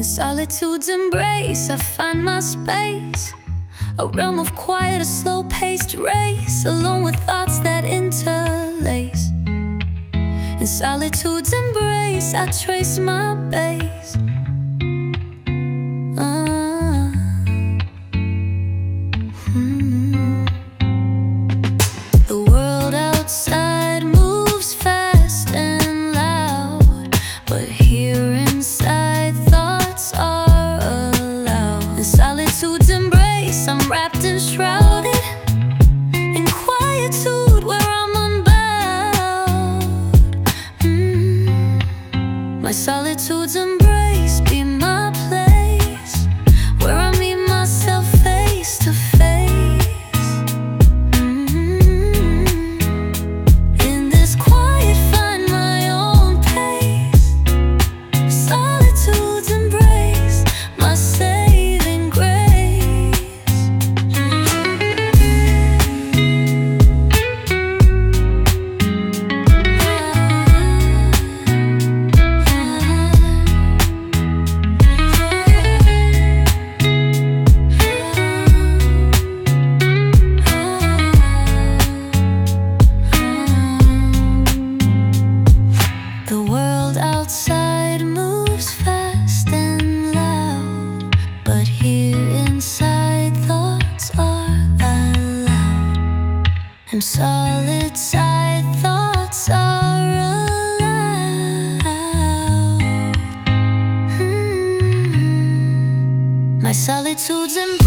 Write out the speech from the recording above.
In solitude's embrace, I find my space, a realm of quiet, a slow-paced race, alone with thoughts that interlace. In solitude's embrace, I trace my base. The world outside moves fast and loud, but here inside thoughts are allowed. In solitude's embrace, I'm wrapped and shrouded in quietude where I'm unbound. My solitude's embrace be my place, where I meet myself face to face. In this quiet find my own pace. Solitude's embrace, my saving grace. The world outside moves fast and loud, but here inside thoughts are allowed. And solid side thoughts are allowed. My solitude's embrace.